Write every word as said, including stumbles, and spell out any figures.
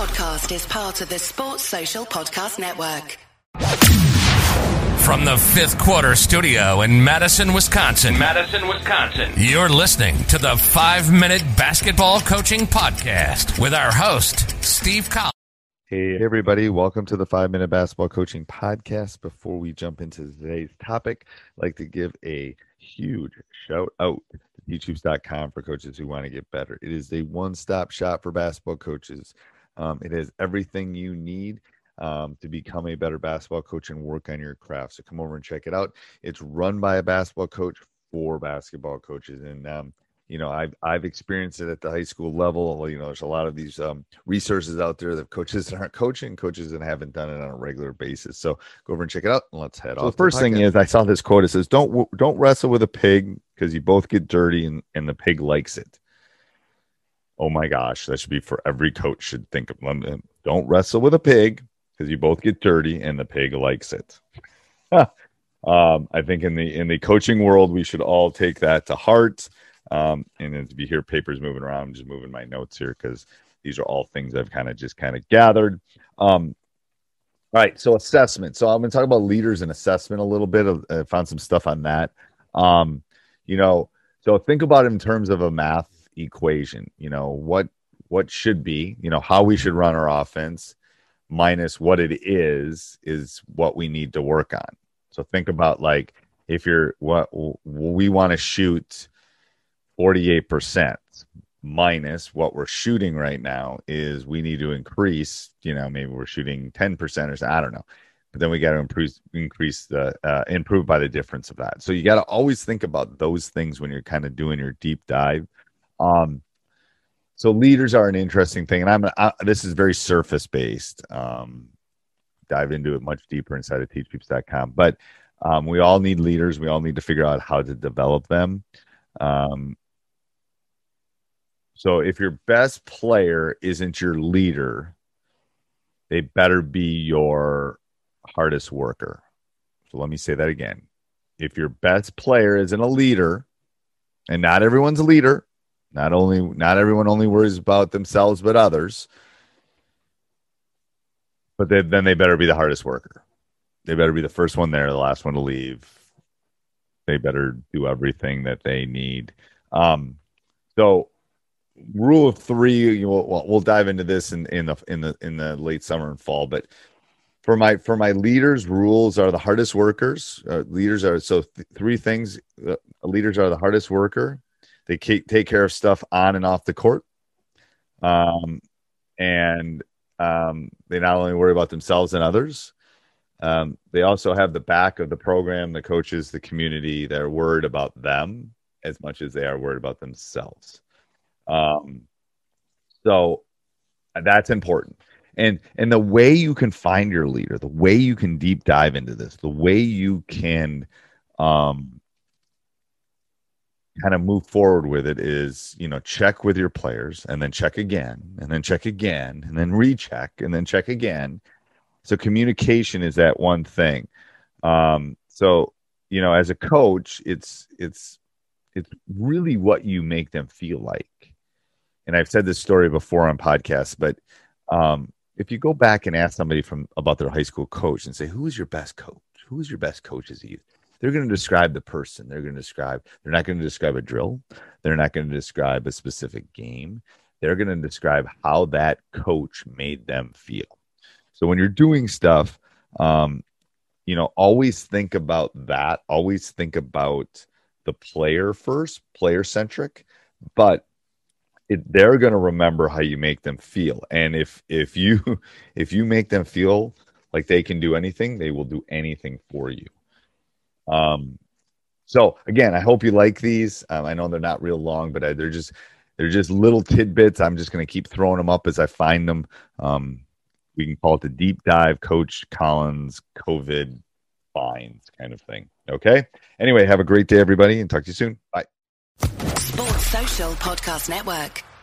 podcast is part of the Sports Social Podcast Network. From the Fifth Quarter Studio in Madison, Wisconsin. Madison, Wisconsin. You're listening to the Five Minute Basketball Coaching Podcast with our host, Steve Collins. Hey, everybody. Welcome to the Five Minute Basketball Coaching Podcast. Before we jump into today's topic, I'd like to give a huge shout out to teach hoops dot com for coaches who want to get better. It is a one-stop shop for basketball coaches. Um, it has everything you need um, to become a better basketball coach and work on your craft. So come over and check it out. It's run by a basketball coach for basketball coaches. And, um, you know, I've, I've experienced it at the high school level. You know, there's a lot of these um, resources out there that coaches that aren't coaching, coaches that haven't done it on a regular basis. So go over and check it out and let's head So off. the first the thing is, I saw this quote. It says, don't, don't wrestle with a pig because you both get dirty and, and the pig likes it. Oh my gosh, that should be for every coach should think of them. Don't wrestle with a pig because you both get dirty and the pig likes it. um, I think in the in the coaching world, we should all take that to heart. Um, and if you hear papers moving around, I'm just moving my notes here because these are all things I've kind of just kind of gathered. Um, all right, so assessment. So I'm going to talk about leaders and assessment a little bit. I found some stuff on that. Um, you know, so think about it in terms of a math equation. You know, what what should be, you know, how we should run our offense minus what it is, is what we need to work on. So think about, like, if you're what we want to shoot forty-eight percent minus what we're shooting right now is we need to increase, you know, maybe we're shooting ten percent or something, I don't know. But then we got to improve, increase the, uh, improve by the difference of that. So you got to always think about those things when you're kind of doing your deep dive. Um, so leaders are an interesting thing, and I'm I, this is very surface based. Um, dive into it much deeper inside of teach hoops dot com. But um, we all need leaders. We all need to figure out how to develop them. Um, so if your best player isn't your leader, they better be your hardest worker. So let me say that again. If your best player isn't a leader, and not everyone's a leader, not only not everyone only worries about themselves but others, but they, then they better be the hardest worker. They better be the first one there, the last one to leave. They better do everything that they need. Um, so rule of three, you know, we'll, we'll dive into this in, in the in the in the late summer and fall, but For my for my leaders, rules are the hardest workers. Uh, leaders are so th- three things. Uh, leaders are the hardest worker. They ke- take care of stuff on and off the court, um, and um, they not only worry about themselves and others. Um, they also have the back of the program, the coaches, the community. They're worried about them as much as they are worried about themselves. Um, so that's important. And and the way you can find your leader, the way you can deep dive into this, the way you can um, kind of move forward with it is, you know, check with your players and then check again and then check again and then recheck and then check again. So communication is that one thing. Um, so, you know, as a coach, it's it's it's really what you make them feel like. And I've said this story before on podcasts, but um, if you go back and ask somebody from about their high school coach and say, who is your best coach? Who is your best coach as a youth? They're going to describe the person. They're going to describe, they're not going to describe a drill. They're not going to describe a specific game. They're going to describe how that coach made them feel. So when you're doing stuff, um, you know, always think about that. Always think about the player first, player centric, but It, they're going to remember how you make them feel. And if if you if you make them feel like they can do anything, they will do anything for you. Um, so again, I hope you like these. Um, I know they're not real long, but I, they're just they're just little tidbits. I'm just going to keep throwing them up as I find them. Um, we can call it the deep dive Coach Collins COVID finds kind of thing. Okay. Anyway, have a great day, everybody, and talk to you soon. Bye. Sports Social Podcast Network.